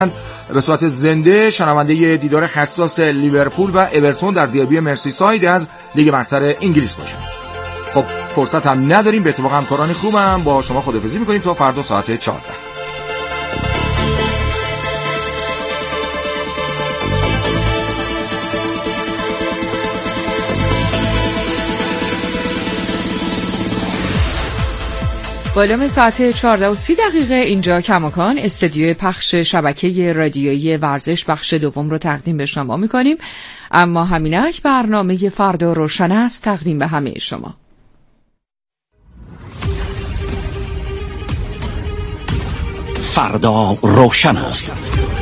به صورت زنده شنونده دیدار حساس لیورپول و اورتون در دربی مرسیساید از لیگ برتر انگلیس باشند. خب فرصت هم نداریم، به اتفاق همکاران خوبم با شما خداحافظی می‌کنیم تا فردا ساعت 14. بالام ساعت 14:30 اینجا کماکان استدیو پخش شبکه رادیویی ورزش بخش دوم رو تقدیم به شما می‌کنیم، اما همینک برنامه فردا روشن است تقدیم به همه شما. فردا روشن است.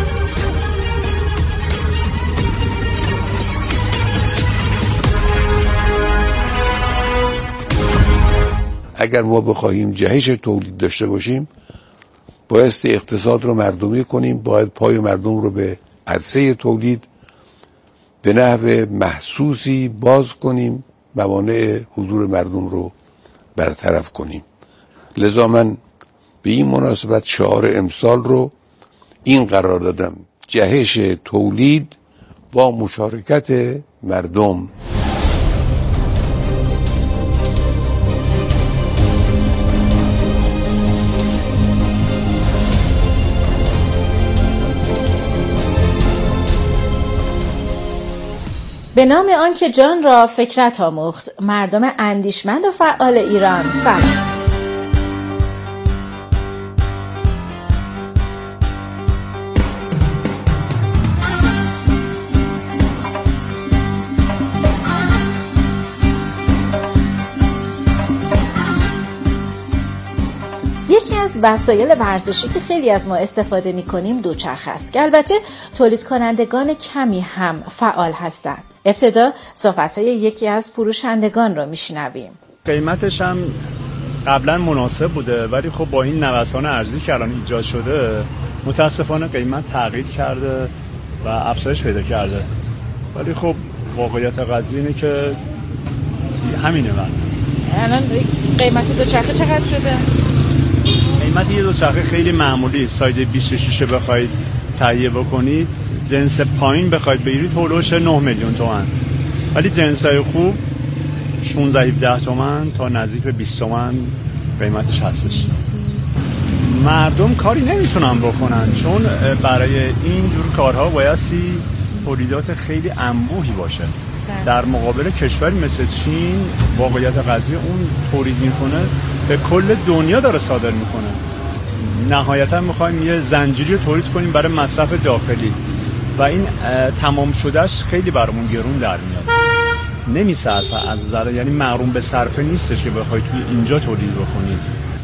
اگر ما بخواهیم جهش تولید داشته باشیم، بایستی اقتصاد رو مردمی کنیم، باید پای مردم رو به عرصه تولید به نحو محسوسی باز کنیم، موانع حضور مردم رو برطرف کنیم. لذا من به این مناسبت شعار امسال رو این قرار دادم: جهش تولید با مشارکت مردم. به نام آن که جان را فکرت آموخت، مردم اندیشمند و فعال ایران، سلام. یکی از وسایل ورزشی که خیلی از ما استفاده می‌کنیم دوچرخه است که البته تولید کنندگان کمی هم فعال هستند. ابتدا صحبت‌های یکی از فروشندگان رو میشنویم. قیمتش هم قبلا مناسب بوده، ولی خب با این نوسان ارزی که الان ایجاد شده متاسفانه قیمت تغییر کرده و افزایش پیدا کرده. ولی خب واقعیت قضیه اینه که همینه. الان قیمت دوچرخه چقدر شده؟ قیمت یه دوچرخه خیلی معمولی، سایز 26 بخواید تهیه بکنید، جنس پایین بخواید بگیرید هولوش 9 میلیون تومان، ولی جنسای خوب 16-17 تومان تا نزدیک به 20 تومان قیمتش هستش. مردم کاری نمیتونن بکنن، چون برای این جور کارها بایستی تولیدات خیلی انبوهی باشه. در مقابل کشوری مثل چین واقعیت قضیه اون تولید میکنه به کل دنیا داره صادر میکنه. نهایتا میخوایم یه زنجیری تولید کنیم برای مصرف داخلی و این تمام شدهش خیلی برامون گرون در میاد، نمیصرفه از نظر، یعنی محروم به صرفه نیستش که بخوای توی اینجا تولید بکنید.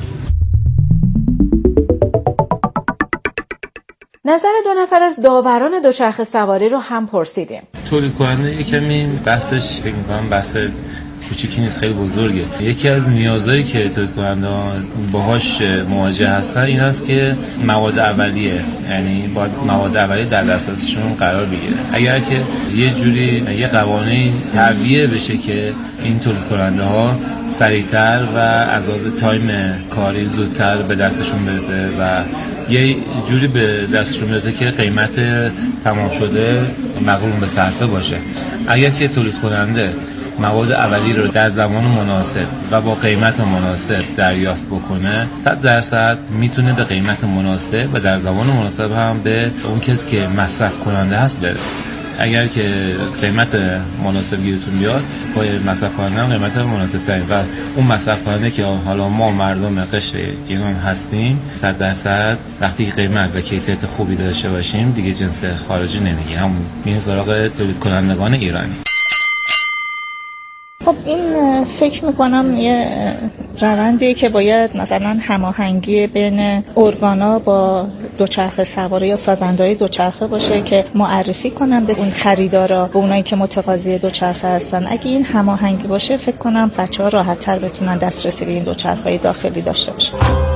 نظر دو نفر از داوران دوچرخه سواری رو هم پرسیدیم. تولید کننده یکمی بحثش فکر می‌کنم بحث کوچیکی نیست، خیلی بزرگه. یکی از نیازهایی که تولید کننده باهاش مواجه هستن این است که مواد اولیه، یعنی باید مواد اولیه در دسترسشون قرار بگیره. اگر که یه جوری یه قوانین تعبیه بشه که این تولید کننده ها سریعتر و از لحاظ تایم کاری زودتر به دستشون برسه و یه جوری به دستشون برسه که قیمت تمام شده مقرون به صرفه باشه. اگر که تولید کننده مواد اولیه رو در زمان مناسب و با قیمت مناسب دریافت بکنه، 100% میتونه به قیمت مناسب و در زمان مناسب هم به اون کسی که مصرف کننده هست برسه. اگر که قیمت مناسب گیرتون بیاد، با مصرف کننده هم قیمت مناسب ترین و اون مصرف کننده که حالا ما مردم قشر ایران هستیم، 100% وقتی قیمت و کیفیت خوبی داشته باشیم دیگه جنس خارجی نمیگیم، همون میریم سراغ تولید کنندگان ایرانی. خب این فکر میکنم یه روندیه که باید مثلا هماهنگی بین ارگانا با دوچرخه سواری یا سازنده‌های دوچرخه باشه که معرفی کنن به اون خریدارا، به اونایی که متقاضی دوچرخه هستن. اگه این هماهنگی باشه فکر کنم بچه‌ها راحت‌تر بتونن دسترسی به این دوچرخه‌های داخلی داشته باشن.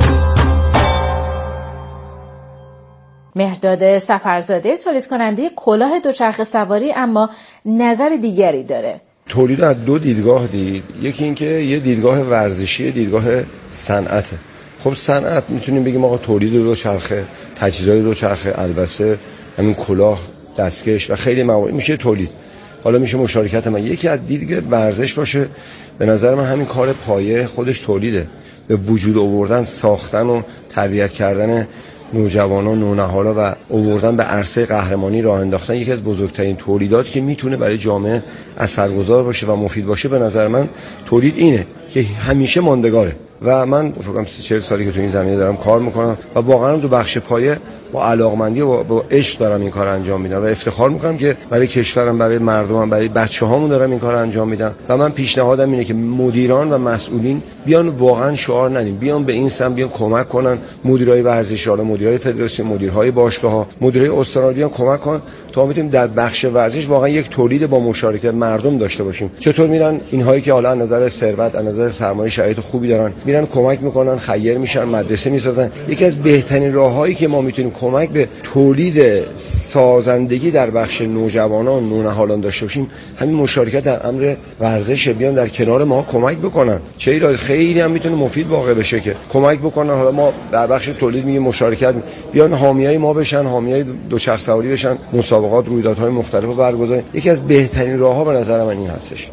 مهرداد سفرزاده تولید کننده کلاه دوچرخه سواری اما نظر دیگری داره. تولید از دو دیدگاه دید. یکی این که یه دیدگاه ورزشی، دیدگاه صنعته. خب صنعت میتونیم بگیم آقا تولید دوچرخه، تجهیزات دوچرخه، البسه، همین کلاه، دستکش و خیلی موارد میشه تولید. حالا میشه مشارکت من. یکی از دیگه ورزش باشه. به نظر من همین کار پایه خودش تولیده، به وجود آوردن، ساختن و تربیت کردن نوجوانان، نونهالا و آوردن به عرصه قهرمانی راه انداختن یکی از بزرگترین تولیدات که میتونه برای جامعه اثرگذار باشه و مفید باشه. به نظر من تولید اینه که همیشه ماندگاره و من فکر کنم 40 سالی که تو این زمینه دارم کار میکنم و واقعا تو بخش پایه با علاقمندی و با عشق دارم این کار انجام میدم و افتخار میکنم که برای کشورم، برای مردمم، برای بچه‌هامون دارم این کار انجام میدم. و من پیشنهادم اینه که مدیران و مسئولین بیان واقعا شعار ندیم، بیان به این سمت بیان کمک کنن. مدیرای ورزشی، مدیرای فدراسیون، مدیرهای باشگاه‌ها، مدیرای استان بیان کمک کنن تا بتونیم در بخش ورزش واقعا یک تولید با مشارکت مردم داشته باشیم. چطور میرن اینهایی که حالا از نظر ثروت، از نظر سرمایه شرایط خوبی دارن، میرن کمک میکنن، خیر میشن، مدرسه میسازن. یکی از بهترین راههایی که ما میتونیم کمک به تولید سازندگی در بخش نوجوانان، نونهالان داشته باشیم همین مشارکت در امر ورزش. بیان در کنار ما کمک بکنن. چه خیلی هم میتونه مفید واقع بشه که کمک بکنن. حالا ما در بخش تولید میگیم مشارکت، بیان حامیای ما بشن، حامیای دوچرخه سواری بشن، مسابقات، رویدادهای مختلف برگزار. یکی از بهترین راهها به نظر من این هستش.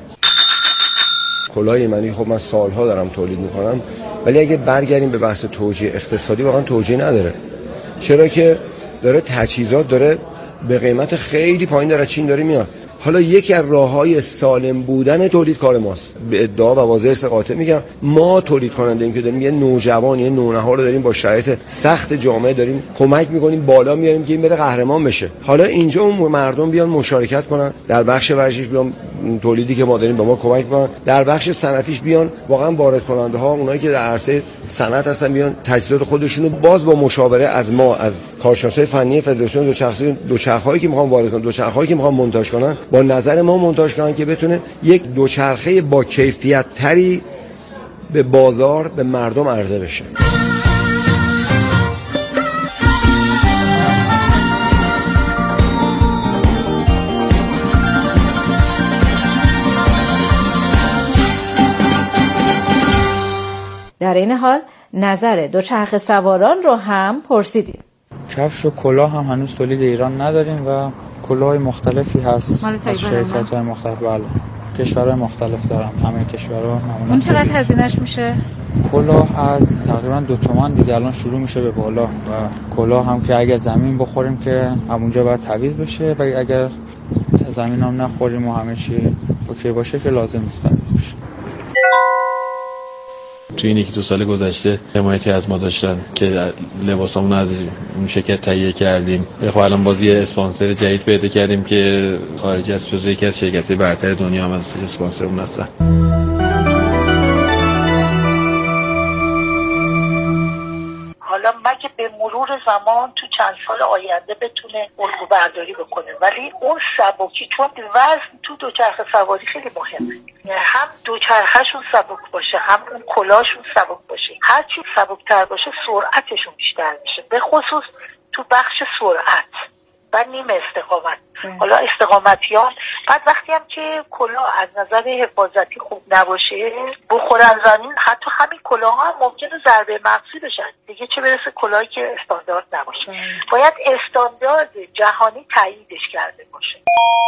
کلاه ایمنی خب من سالها دارم تولید میکنم، ولی اگه برگردیم به بحث توجیه اقتصادی واقعا توجیه نداره. چرا که داره تجهیزات داره به قیمت خیلی پایین داره چین داره میاد. حالا یکی از راههای سالم بودن تولید کار ماست. به ادعا و واضح قاطع میگم ما تولید کننده ایم که داریم یه نوجوان، یه نونهال رو داریم با شرایط سخت جامعه داریم کمک میکنیم، بالا میاریم که این بره قهرمان بشه. حالا اینجا اون مردم بیان مشارکت کنن، در بخش ورزشی بیان تولیدی که ما داریم به ما کمک کنن، در بخش صنعتیش بیان واقعا وارد کننده ها، اونایی که در عرصه صنعت هستن بیان تجهیزات خودشونو باز با مشاوره از ما، از کارشناسای فنی فدراسیون دوچرخه‌ای که میخوان وارد کنن، دوچرخه‌ای که میخوان مونتاژ کنن، با نظر ما مونتاژ کنن که بتونه یک دوچرخه با کیفیت تری به بازار، به مردم عرضه بشه. در این حال نظر دوچرخه سواران رو هم پرسیدیم. کفش و کلاه هم هنوز تولید ایران نداریم و کلاهای مختلفی هست از شرکت‌های مختلف. بله، کشورهای مختلف دارن، همه کشورها. اون چقدر هزینه‌اش میشه؟ کلاه از تقریبا 2 تومن دیگه الان شروع میشه به بالا و کلاه هم که اگر زمین بخوریم که همونجا باید تعویض بشه و اگر زمین هم نخوریم و همه چی اوکی باشه که لازم نیست تعویض بشه. توی این 1-2 سال گذشته حمایتی از ما داشتن که لباسامون از اون شرکت تهیه کردیم. خب الان بازی اسپانسر جدید پیدا کردیم که خارج از جزو یکی از شرکت‌های برتر دنیا هم از اسپانسرمون هستن. حالا مگه به مرور زمان تو چند سال آینده بتونه الگو برداری بکنه، ولی اون سبکی، چون وزن تو دوچرخه سواری خیلی مهمه، هم دوچرخه‌شون سبک باشه هم اون کلاهشون سبک باشه. هر چی سبکتر باشه سرعتشون بیشتر میشه، به خصوص تو بخش سرعت و نیمه استقامت. حالا استقامتیان بعد وقتی هم که کلاه از نظر حفاظتی خوب نباشه بخورن زمین، حتی همین کلاه هم ممکنه ضربه مغزی بشن دیگه، چه برسه کلاهی که استاندارد نباشه. باید استاندارد جهانی تاییدش کرده باشه.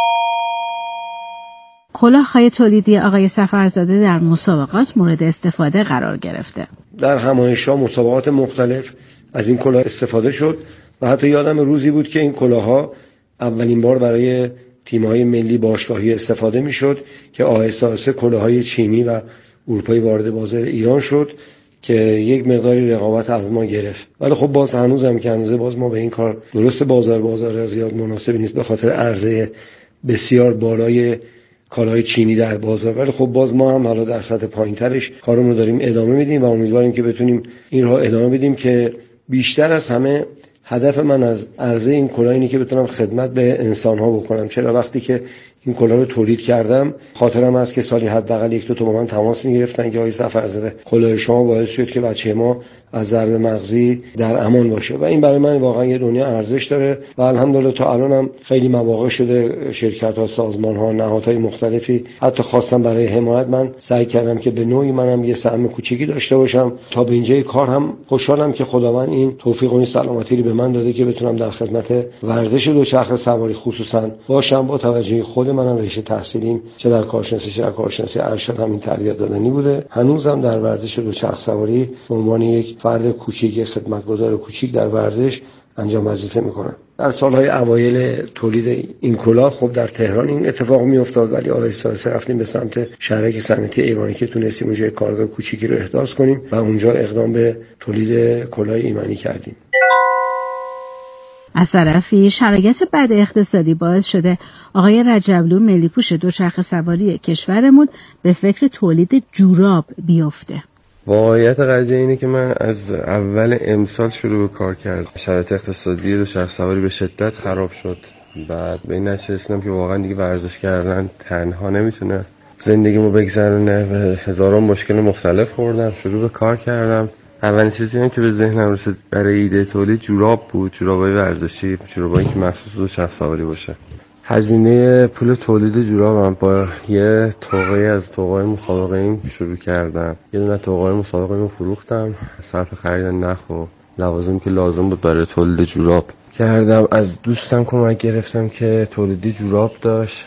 کلاه‌های تولیدی آقای سفرزاده در مسابقات مورد استفاده قرار گرفته. در همایش‌ها، مسابقات مختلف از این کلاه استفاده شد و حتی یادم روزی بود که این کلاه‌ها اولین بار برای تیم‌های ملی باشگاهی استفاده می‌شد که آهسته آهسته کلاه‌های چینی و اروپایی وارد بازار ایران شد که یک مقداری رقابت از ما گرفت. ولی خب باز هنوزم که هنوز باز ما به این کار درست بازار زیاد مناسبی نیست به خاطر عرضه بسیار بالای کالاهای چینی در بازار، ولی خب باز ما هم حالا در سطح پایین‌ترش کارمون رو داریم ادامه میدیم و امیدواریم که بتونیم این راه ادامه بدیم که بیشتر از همه هدف من از عرضه این کلاه اینه که بتونم خدمت به انسان‌ها بکنم. چرا وقتی که این کلاه رو تولید کردم. خاطرم هست که سالی حداقل 1-2 تا با من تماس می‌گرفتن که آقای سفرزاده کلاه شما باعث شد که بچه ما از ضربه مغزی در امان باشه و این برای من واقعا یه دنیا ارزش داره و الحمدلله تا الانم خیلی مواقع شده شرکت‌ها، سازمان‌ها، نهادهای مختلفی حتی خواستم برای حمایت، من سعی کردم که به نوعی منم یه سهم کوچیکی داشته باشم. تا به اینجای کار هم خوشحالم که خداوند این توفیق و این سلامتی رو به من داده که بتونم در خدمت ورزش دوچرخه سواری خصوصا باشم. با توجه خود منم رشته تحصیلیم چه در کارشناسی چه در کارشناسی ارشد همین تربیت دادنی بوده. هنوزم در ورزش دوچرخه سواری به عنوان یک فرد کوچیک، خدمتگزار کوچیک در ورزش انجام وظیفه میکنم. در سالهای اوایل تولید این کلاه خب در تهران این اتفاق میافتاد، ولی آهسته آهسته رفتیم به سمت شهرک صنعتی ایرانی که تونستیم اونجا کارگاه کوچیکی رو احداث کنیم و اونجا اقدام به تولید کلاه ایمنی کردیم. از طرفی شرایط بد اقتصادی باعث شده آقای رجبلو ملی‌پوش دوچرخه سواری کشورمون به فکر تولید جوراب بیفته. واقعیت قضیه اینه که من از اول امسال شروع به کار کردم. شرایط اقتصادی دوچرخه سواری به شدت خراب شد. بعد به این نتیجه رسیدم که واقعا دیگه ورزش کردن تنها نمیتونه زندگیمو بگذرونه و هزاران مشکل مختلف خوردم. شروع به کار کردم. اولین چیزی که به ذهنم رسید برای ایده تولید جوراب بود، جورابای ورزشی، جورابایی که مخصوص دوچرخه سواری باشه. هزینه پول تولید جورابم با یه توقعی از توقعای مسابقه‌ایم شروع کردم. یه دونه توقعای مسابقه‌ایم فروختم، صرف خرید نخ و لوازمی که لازم بود برای تولید جوراب کردم. از دوستم کمک گرفتم که تولیدی جوراب داشت.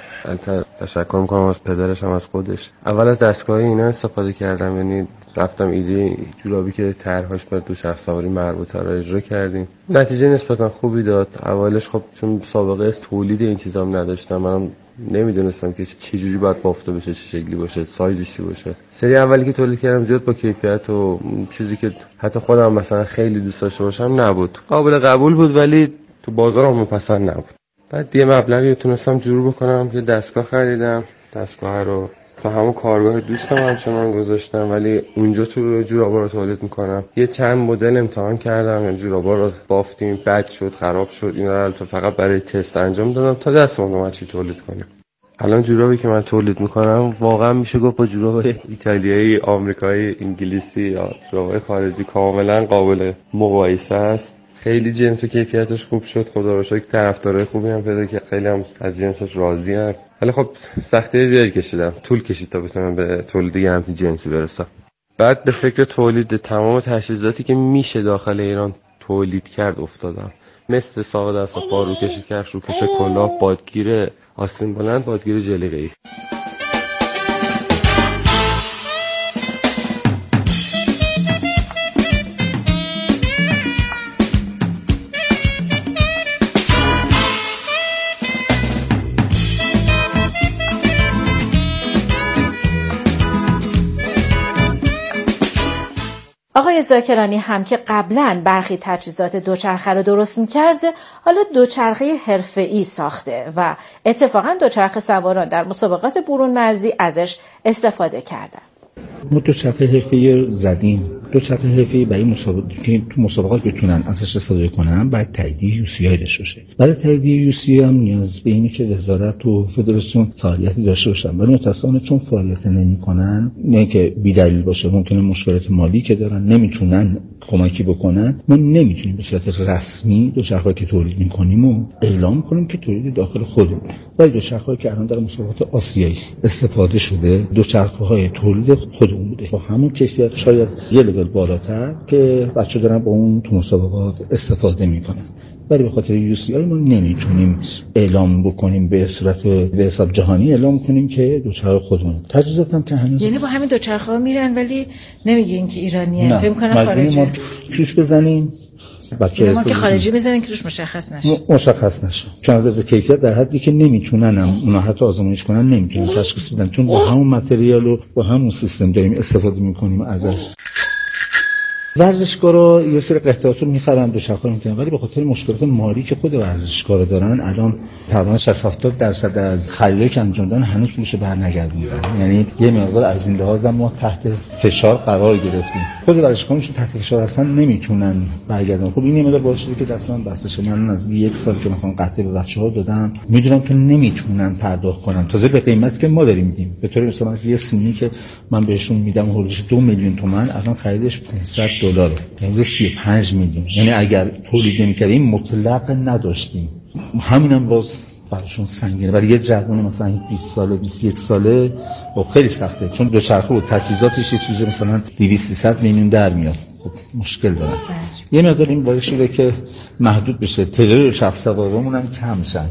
تشکر میکنم از پدرش هم از خودش. اول از دستگاه اینا استفاده کردم، یعنی رفتم ایده جورابی که طرحش برای دوچرخه سواری مربوطه رو اجرا کردیم. نتیجه نسبتا خوبی داد. اولش خب چون سابقه از تولید این چیزام نداشتم، منم نمیدونستم که چه جوری باید بافته بشه، چه شکلی باشه، سایزش چی باشه. سری اولی که تولید کردم زیاد با کیفیت و چیزی که حتی خودم مثلا خیلی دوست داشته باشم نبود. قابل قبول بود ولی تو بازارم پسند نبود. بعد یه مبلغی تونستم جور بکنم که دستگاه خریدم. دستگاه رو تو همون کارگاه دوستم همچنان گذاشتم، ولی اونجا تو جورابا رو تولید میکنم. یه چند مدل امتحان کردم، یعنی جورابا رو بافتیم، بد شد، خراب شد. اینا رو فقط برای تست انجام دادم تا دستمون اومد چی تولید کنیم. الان جورابی که من تولید میکنم واقعا میشه گفت با جورابای ایتالیایی، آمریکایی، انگلیسی یا جورابای خارجی کاملا قابل مقایسه است. خیلی جنس و کیفیتش خوب شد، خدا رو شکر طرفدارای خوبی هم پیدا کرد، خیلی هم از جنسش راضی ام. ولی خب سختی زیادی کشیدم، طول کشید تا بتونم به تولید همین جنسی برسم. بعد به فکر تولید تمام تجهیزاتی که میشه داخل ایران تولید کرد افتادم، مثل ساق دست، پاروکش کفش، روکش کلاه، بادگیر آستین بلند، بادگیر جلیقه‌ای. آقای زاکرانی هم که قبلاً برخی تجهیزات دوچرخه رو درست می‌کرد، حالا دوچرخه حرفه‌ای ساخته و اتفاقاً دوچرخه سواران در مسابقات برون مرزی ازش استفاده کردن. ما دوچرخه حرفه‌ای زدیم. دوچرخه حرفه‌ای برای مسابقات بتونن ازش استفاده کنن باید تایید UCI داشته باشه. برای تایید UCI هم نیاز به اینه که وزارت و فدراسیون فعالیتی داشته باشن. ولی متأسفانه چون فعالیت نمی‌کنن، نه که بی‌دلیل باشه، ممکنه مشکلات مالی که دارن نمیتونن کمکی بکنن، ما نمیتونیم به صورت رسمی دوچرخه‌ای که تولید می‌کنیم و اعلام کنیم که تولید داخل خودمونه. ولی دوچرخه‌ای که الان در مسابقات آسیایی استفاده شده، دوچرخه‌های تولید خودمون بوده با همون کیفیت، شاید یه لول بالاتر که بچه‌ها دارن با اون تو مسابقات استفاده میکنن. ولی به خاطر UCI ما نمیتونیم اعلام بکنیم به صورت به حساب جهانی اعلام کنیم که دوچرخه خودمون. تجهیزات هم که هنوز یعنی با همین دوچرخه‌ها میرن ولی نمیگین که ایرانیه، فکر کنن خارجی. ما کروش بزنیم بچه‌ها ما که خارجی بزنن که روش مشخص نشه. مشخص نشه. چون از کیفیت در حدی که نمیتونن اونا حتی آزمایش کنن نمیتونن تشخیص بدن، چون با همون متریال و با همون سیستم داریم استفاده میکنیم ازش. ورزشکارا یه سری قطعات رو می‌خرن دوچرخه رو می‌کنن، ولی به خاطر مشکلات مالی که خود ورزشکارا دارن الان تقریبا 60-70% از خریدایی که انجام دادن هنوز پولش برنگردوندن. یعنی یه مقدار از این لحاظ ما تحت فشار قرار گرفتیم. خود ورزشکاراشون تحت فشار هستن، نمیتونن برگردن. خب این مقدار باعث شده که دستم بسش من از یک سال که مثلا قطعه به بچه‌ها دادم میدونم که نمیتونن پرداخت کنن. تازه به قیمتی که ما داریم میدیم. به طور مثلا یه سینی که من بهشون میدم حدود 2 میلیون تومان الان خریدش $500، یعنی 35 میلیون. یعنی اگر تولید نمی‌کردیم مطلق نداشتیم. همینم باز براشون سنگینه. برای یه جوون مثلا 20 ساله 21 ساله خب خیلی سخته، چون دوچرخه و تجهیزاتش یه چیزی مثلا 200-300 میلیون در میاد. خب مشکل دارن. یه مقدار این باعث شده که محدود بشه، تعداد شخص سوارامون هم کم شن.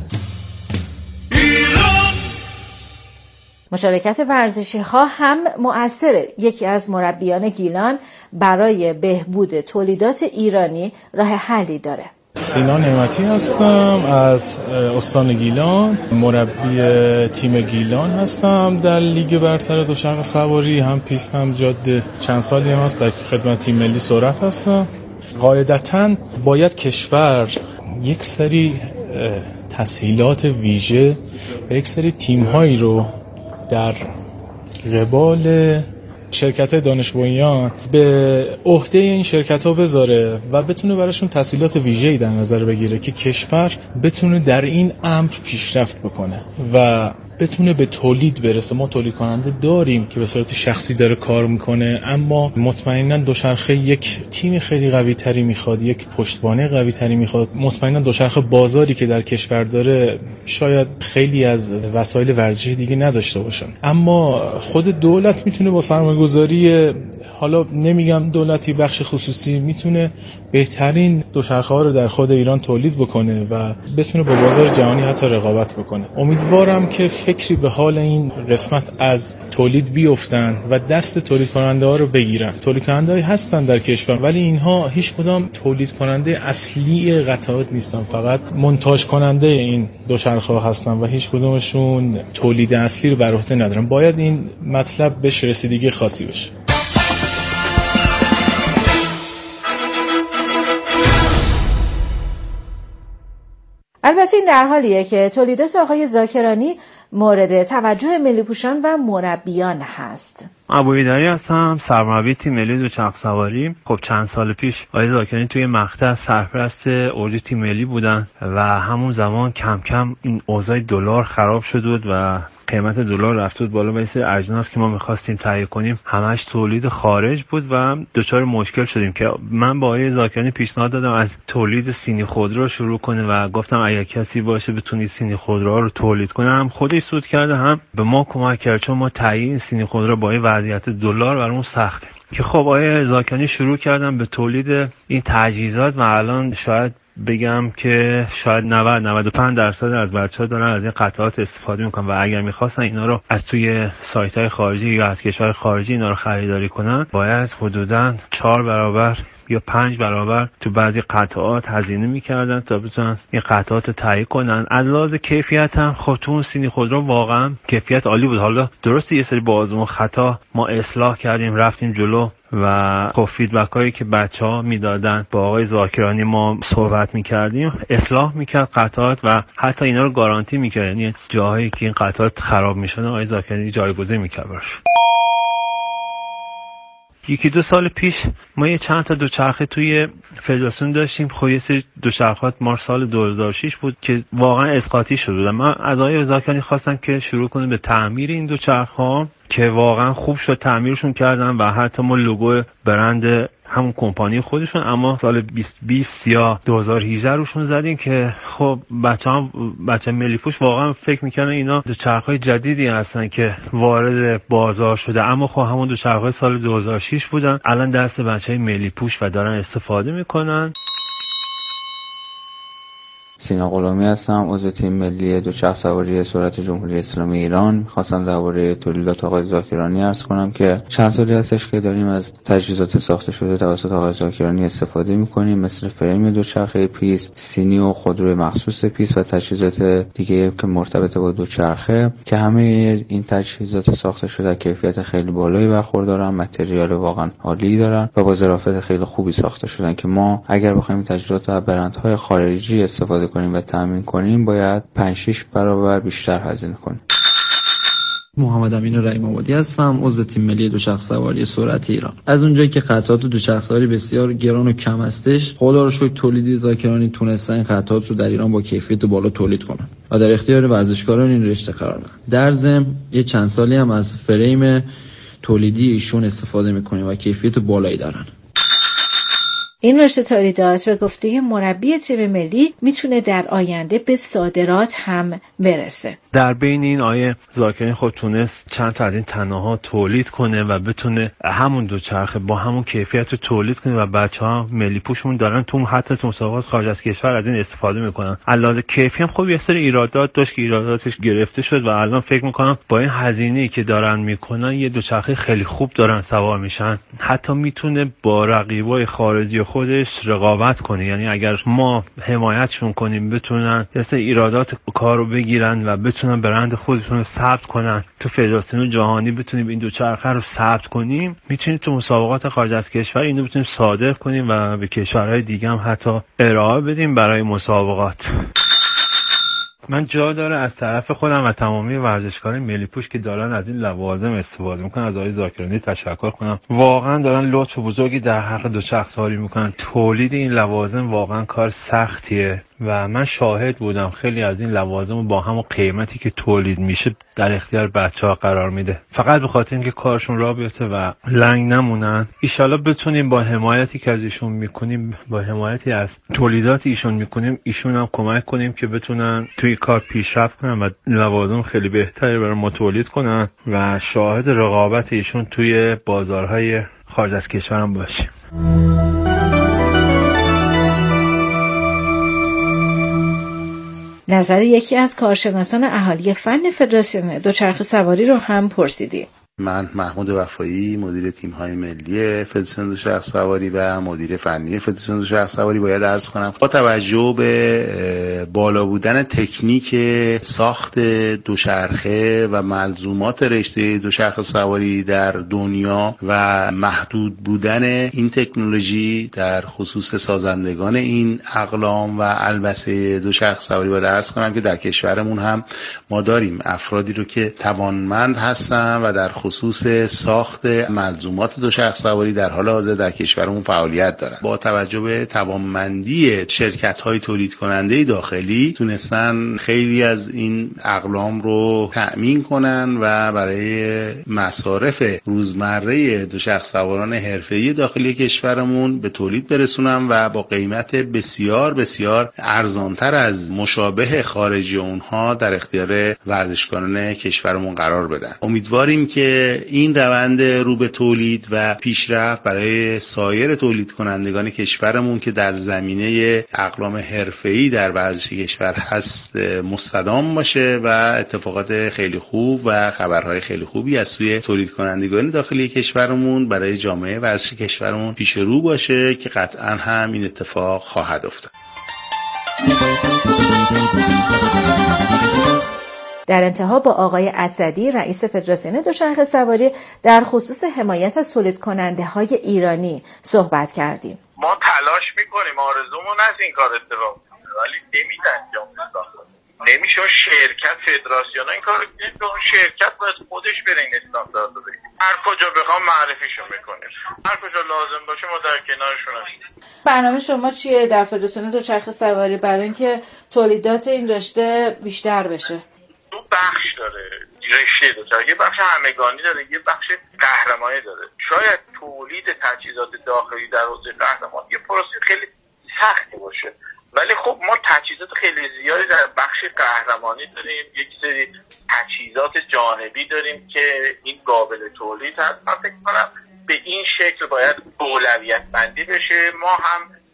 مشارکت ورزشی ها هم مؤثره. یکی از مربیان گیلان برای بهبود تولیدات ایرانی راه حلی داره. سینا نعمتی هستم از استان گیلان، مربی تیم گیلان هستم در لیگ برتر دوچرخه سواری، هم پیست هم جاده. چند سالی هم هست در خدمت تیم ملی سرعت هستم. قاعدتاً باید کشور یک سری تسهیلات ویژه و یک سری تیم‌هایی رو در قبال شرکت دانش بنیان به عهده این شرکت‌ها بذاره و بتونه براشون تسهیلات ویژه‌ای در نظر بگیره که کشور بتونه در این امر پیشرفت بکنه و بتونه به تولید برسه. ما تولید کننده داریم که به صورت شخصی داره کار میکنه، اما مطمئنا دوچرخه یک تیم خیلی قوی تری میخواد، یک پشتوانه قوی تری میخواد. مطمئنا دوچرخه بازاری که در کشور داره شاید خیلی از وسایل ورزشی دیگه نداشته باشن، اما خود دولت میتونه با سرمایه‌گذاری، حالا نمیگم دولتی، بخش خصوصی، میتونه بهترین دوچرخه ها رو در خود ایران تولید بکنه و بتونه با بازار جهانی حتی رقابت بکنه. امیدوارم که فکری به حال این قسمت از تولید بیفتن و دست تولید کننده ها رو بگیرن. تولید کننده هایی هستن در کشور، ولی اینها هیچ کدام تولید کننده اصلی قطعات نیستن، فقط منتاج کننده این دوچرخه ها هستن و هیچ کدومشون تولید اصلی رو بر عهده ندارن. باید این مطلب بهش رسیدگی خاصی بشه. البته این در حالیه که تولیدات آقای زاکرانی مورد توجه ملی پوشان و مربیان هست. ابویدری هستم، سرمربی تیم ملی دوچرخه سواری. خب چند سال پیش آقای زاکرانی توی مقطع سرپرست اردوی تیم ملی بودن و همون زمان کم کم این اوضاع دلار خراب شد بود و قیمت دلار رفت بود بالا و این سری اجناس که ما می‌خواستیم تهیه کنیم همش تولید خارج بود و دچار مشکل شدیم که من با آقای زاکرانی پیشنهاد دادم از تولید سینی خودرو شروع کنه و گفتم اگه کسی باشه بتونه سینی خودروها رو تولید کنه. هم خودش سود کرده، هم به ما کمک کرد، چون ما تهیه سینی خودرو با این وضعیت دلار برامون سخته. که خب آقای زاکرانی شروع کردن به تولید این تجهیزات و الان شاید بگم که شاید 90-95% از بچه‌ها دارن از این قطعات استفاده میکنن و اگر میخواستن اینا رو از توی سایت‌های خارجی یا از کشور خارجی اینا رو خریداری کنن باید حدوداً 4 برابر یا 5 برابر تو بعضی قطعات هزینه میکردن تا بتونن این قطعات رو تهیه کنن. از لحاظ کیفیت هم خب تو اون سینی خودرو واقعا کیفیت عالی بود. حالا درسته یه سری بازمون خطا ما اصلاح کردیم، رفتیم جلو و خب فیدبک هایی که بچه‌ها میدادن با آقای زاکرانی ما صحبت میکردیم، اصلاح میکرد قطعات و حتی اینا رو گارانتی میکرد، یعنی جاهایی که این قطعات خراب میشدن آقای زاکرانی جایگزین میکرد براش. 1-2 سال پیش ما یه چند تا دوچرخه توی فدراسیون داشتیم. خب یه سری دوچرخات ما سال 2006 بود که واقعا اسقاطی شده بودن. من از آقای زاکرانی خواستم که شروع کنیم به تعمیر این دوچرخه‌ها که واقعا خوب شد، تعمیرشون کردن و حتی ما لوگو برند همون کمپانی خودشون اما سال 2020 یا 2018 روشون زدیم که خب بچه ملی پوش واقعا فکر میکنن اینا دوچرخه‌های جدیدی هستن که وارد بازار شده، اما خب همون دوچرخه‌های سال 2006 بودن، الان دست بچهای ملی پوش و دارن استفاده میکنن. سینا غلامی هستم، عضو تیم ملی دوچرخه سواری سرعت جمهوری اسلامی ایران. می‌خواستم درباره تولیدات آقای زاکرانی عرض کنم که چند سالی هستش که داریم از تجهیزات ساخته شده توسط آقای زاکرانی استفاده می‌کنیم، مثل فریم دوچرخه پیست، سینی و خودروی مخصوص پیست و تجهیزات دیگه که مرتبط با دوچرخه، که همه این تجهیزات ساخته شده کیفیت خیلی بالایی برخوردارن، متریال واقعا عالی دارن و با ظرافت خیلی خوبی ساخته شدن که ما اگر بخوایم تجهیزات از برندهای خارجی استفاده کنیم و تامین کنیم باید 5-6 برابر بیشتر هزینه کنیم. محمد امین رحیم آبادی هستم، عضو تیم ملی دوچرخه سواری سرعت ایران. از اونجایی که قطعات دوچرخه سواری بسیار گران و کم هستش، خدا رو شکر تولیدی زاکرانی تونستن این قطعات رو در ایران با کیفیت بالا تولید کنن و در اختیار ورزشکاران این رشته قرار بدن. در ضمن یه چند سالی هم از فریم تولیدی ایشون استفاده میکنیم و کیفیت بالایی دارن. این رشته تولیدات به گفته مربی تیم ملی میتونه در آینده به صادرات هم برسه. در بین این آیه زاکرانی خود تونست چند تا از این تنه‌ها تولید کنه و بتونه همون دوچرخه با همون کیفیت رو تولید کنه و بچه‌ها ملی پوشمون دارن حتی تو مسابقات خارج از کشور از این استفاده میکنن. علاوه کیفی هم خب یه سری ایرادات داشت که ایراداتش گرفته شد و الان فکر میکنم با این هزینه‌ای که دارن میکنن یه دوچرخه خیلی خوب دارن سوار میشن، حتی میتونه با رقیبای خارجی خودش رقابت کنه. یعنی اگر ما حمایتشون کنیم بتونن یه سری ایرادات کارو بگیرن و بتونن برند خودشون رو ثبت کنن، تو فدراسیون جهانی بتونیم این دوچرخه رو ثبت کنیم، میتونیم تو مسابقات خارج از کشور اینو بتونیم صادر کنیم و به کشورهای دیگه هم حتی ارائه بدیم برای مسابقات. من جا داره از طرف خودم و تمامی ورزشکاران ملی پوش که دارن از این لوازم استفاده میکنن از آقای زاکرانی تشکر کنم. واقعا دارن لطف بزرگی در حق دوچرخه سواری میکنن. تولید این لوازم واقعا کار سختیه و من شاهد بودم خیلی از این لوازم با همون قیمتی که تولید میشه در اختیار بچه‌ها قرار میده، فقط به خاطر اینکه کارشون راه بیفته و لنگ نمونن. ایشالا بتونیم با حمایتی که از ایشون میکنیم، با حمایتی از تولیدات ایشون میکنیم، ایشون هم کمک کنیم که بتونن توی کار پیشرفت کنن و لوازم خیلی بهتری برای ما تولید کنن و شاهد رقابت ایشون توی بازارهای خارج از کشورم باشیم. نظر یکی از کارشناسان اهالی فن فدراسیون دوچرخه سواری رو هم پرسیدیم. من محمود وفایی، مدیر تیم‌های ملی فدراسیون دوچرخه سواری و مدیر فنی فدراسیون دوچرخه سواری باید عرض کنم با توجه به بالا بودن تکنیک ساخت دوچرخه و ملزومات رشته دوچرخه سواری در دنیا و محدود بودن این تکنولوژی در خصوص سازندگان این اقلام و البسه دوچرخه سواری باید عرض کنم که در کشورمون هم ما داریم افرادی رو که توانمند هستن و در خصوص ساخت ملزومات دوچرخه سواری در حال حاضر در کشورمون فعالیت دارن. با توجه به توانمندی شرکت‌های تولید کننده داخلی تونستن خیلی از این اقلام رو تأمین کنن و برای مصارف روزمره دوچرخه سواران حرفه‌ای داخلی کشورمون به تولید برسونن و با قیمت بسیار بسیار ارزانتر از مشابه خارجی اونها در اختیار ورزشکاران کشورمون قرار بدن. امیدواریم که این روند رو به تولید و پیشرفت برای سایر تولید کنندگان کشورمون که در زمینه اقلام حرفه‌ای در ورزش کشور هست مستدام باشه و اتفاقات خیلی خوب و خبرهای خیلی خوبی از سوی تولید کنندگان داخلی کشورمون برای جامعه ورزش کشورمون پیش رو باشه که قطعا هم این اتفاق خواهد افتاد. در انتها با آقای اسدی رئیس فدراسیون دوچرخه سواری در خصوص حمایت از تولید کننده های ایرانی صحبت کردیم. ما تلاش میکنیم، آرزومون از این کار اتفاق بیفته ولی نمیشه انجام داد. نمیشه شرکت فدراسیون این کارو کنه، اون شرکت باید خودش بره این استاندارد رو بگیره. هر کجا بخوام معرفیشون میکنیم، هر کجا لازم باشه ما در کنارشون هستیم. برنامه شما چیه در فدراسیون دوچرخه سواری برای اینکه تولیدات این رشته بیشتر بشه؟ دو بخش داره رشته دوچرخه، یه بخش همگانی داره، یه بخش قهرمانی داره. شاید تولید تجهیزات داخلی در حوزه قهرمانی یه پروسه خیلی سختی باشه، ولی خب ما تجهیزات خیلی زیادی در بخش قهرمانی داریم، یک سری تجهیزات جانبی داریم که این قابل تولید هست. من فکر کنم به این شکل باید اولویت بندی بشه. ما هم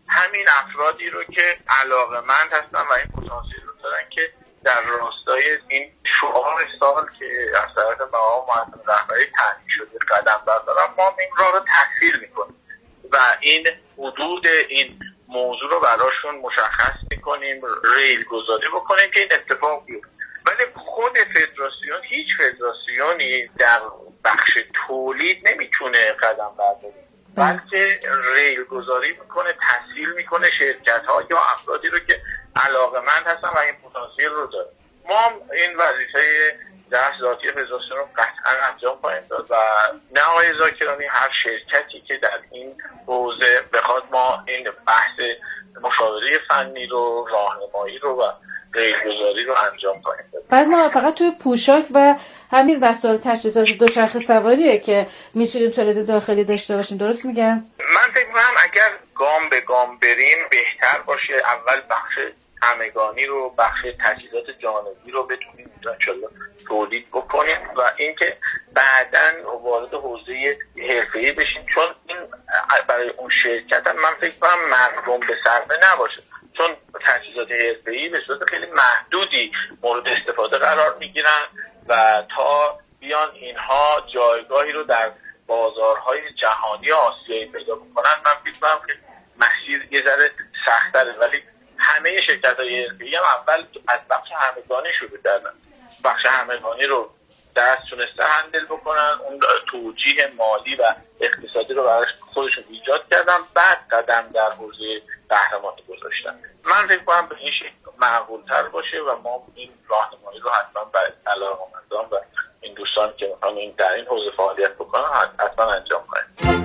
همین افرادی رو که علاقه‌مند هستن و این پتانسیل رو دارن که در راستای این شعار سال که از طرف مقام معظم رهبری تعیین شده قدم بردارن، ما این راه رو تسهیل میکنیم و این حدود این موضوع رو براشون مشخص میکنیم، ریل گذاری بکنیم که این اتفاق بیفته. ولی خود فدراسیون، هیچ فدراسیونی در بخش تولید نمیتونه قدم برداره، بلکه ریل گذاری میکنه، تسهیل میکنه شرکت ها یا افرادی رو که علاقه‌مند هستن و این پتانسیل رو داره. ما این وظیفه دست ذاتی فدراسیون رو قطعا انجام خواهیم داد و نه آقای زاکرانی، هر شرکتی که در این حوزه بخواد ما این بحث مشاوره فنی رو، راهنمایی رو و ریل‌گذاری رو انجام خواهیم داد. بعد ما فقط توی پوشاک و همین وسایل تجهیزات دوچرخه سواریه که میتونیم تولید داخلی داشته باشیم، درست میگم؟ من فکر می‌کنم اگر گام به گام بریم بهتر باشه. اول بخش همگانی رو، بخش تجهیزات جانبی رو بتونیم انشالله تولید بکنیم و اینکه بعداً وارد حوزه حرفه‌ای بشیم، چون این برای اون شرکت هم من فکر کنم مردم به صرفه نباشه، چون تجهیزات حرفه‌ای به صورت خیلی محدودی مورد استفاده قرار میگیرن و تا بیان اینها جایگاهی رو در بازارهای جهانی آسیایی پیدا بکنن، من فکر کنم که مسیر یه ذره سخت‌تره. ولی همه شرکت‌های حرفه‌ای هم اول از بخش همگانی شروع کردن، بخش همگانی رو دست تونسته هندل بکنن، اون توجیه مالی و اقتصادی رو برای خودشون ایجاد کردن، بعد قدم در حوزه قهرمانی گذاشتن. من فکر کنم به این شکل معقول‌تر باشه و ما این راهنمایی رو حتما برای علاقه‌مندان و این دوستان که می‌خوان در این حوزه فعالیت بکنن حتما انجام کنیم.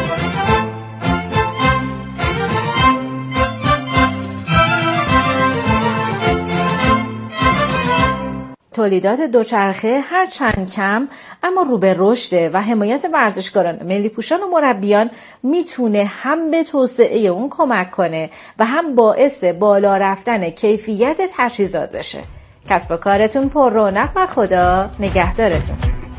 تولیدات دوچرخه هر چند کم اما رو به رشده و حمایت ورزشکاران ملی پوشان و مربیان میتونه هم به توسعه اون کمک کنه و هم باعث بالا رفتن کیفیت تجهیزات بشه. کسب و کارتون پر رونق و خدا نگهدارتون.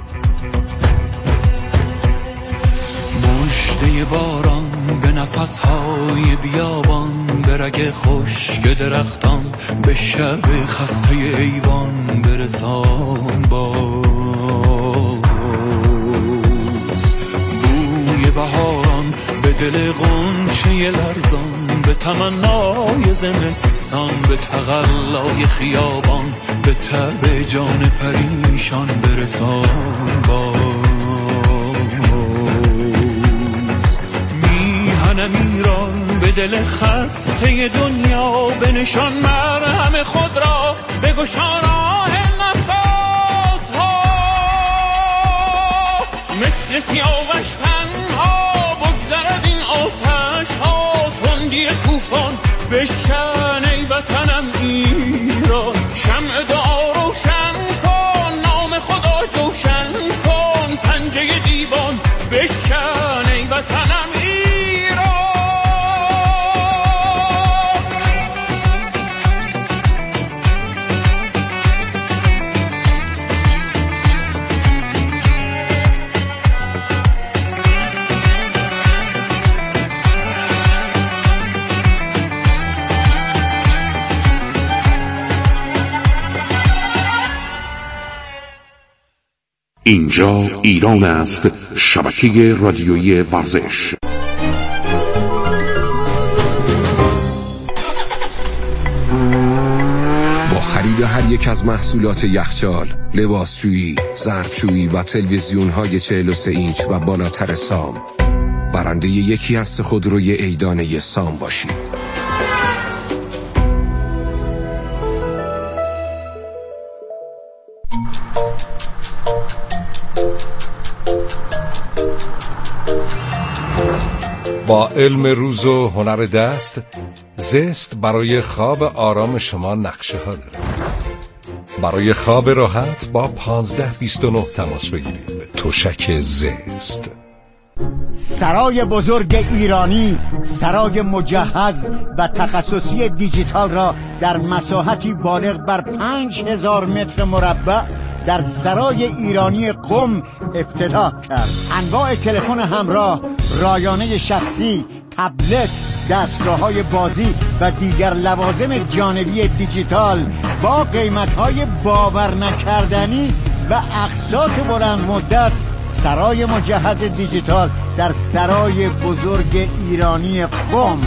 مژده باران به نفسهای بیابان، به رگ خشک درختان، به شب خسته ایوان برسان باز. بوی بهاران به دل غنچه لرزان، به تمنای زمستان، به تقلای خیابان، به تب جان پریشان برسان باز. میهنم ایران به دل خسته دنیا، به نشان مرهم خود را بگشا راه نفس ها. مثل سیاوش تنها بگذر از این آتش ها، تندی طوفان بشکن ای وطنم ایران. شمع دعا روشن کن، نام خدا جوشن کن، پنجه دیوان بشکن ای وطنم ایران. اینجا ایران است، شبکه رادیویی ورزش. با خرید هر یک از محصولات یخچال، لباسشویی، ظرفشویی و تلویزیون‌های 43 اینچ و بالاتر سام، برنده یکی از 3 خودروی عیدانه سام باشید. با علم روز و هنر دست، زست برای خواب آرام شما نقشه ها داره. برای خواب راحت با 1529 تماس بگیرید. تشک زست. سرای بزرگ ایرانی، سرای مجهز و تخصصی دیجیتال را در مساحتی بالغ بر 5000 متر مربع در سرای ایرانی قم افتتاح کرد. انواع تلفن همراه، رایانه شخصی، تبلت دستگاه‌های بازی و دیگر لوازم جانبی دیجیتال با قیمت‌های باور نکردنی و اقساط بلند مدت. سرای مجهز دیجیتال در سرای بزرگ ایرانی قم.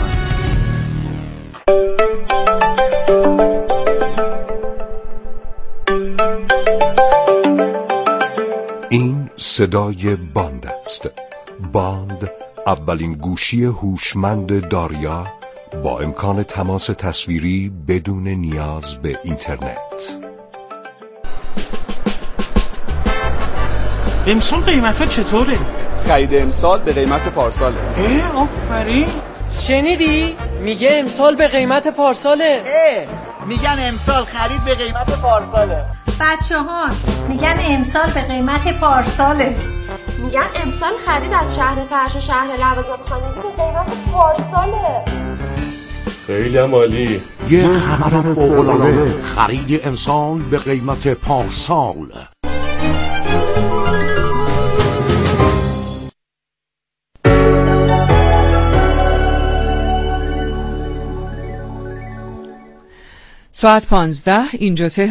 این صدای باند است. باند اولین گوشی هوشمند داریا با امکان تماس تصویری بدون نیاز به اینترنت. امسال قیمت ها چطوره؟ خرید امسال به قیمت پارساله. آفرین. شنیدی؟ میگه امسال به قیمت پارساله. میگن امسال خرید به قیمت پارساله. بچه‌ها میگن امسال به قیمت پارساله. میگن امسال خرید از شهر فرش و شهر لوازم خانگی به قیمت پارساله. خیلی عالی. یه خبر فوق‌العاده، خرید امسال به قیمت پارسال. ساعت 15 اینجا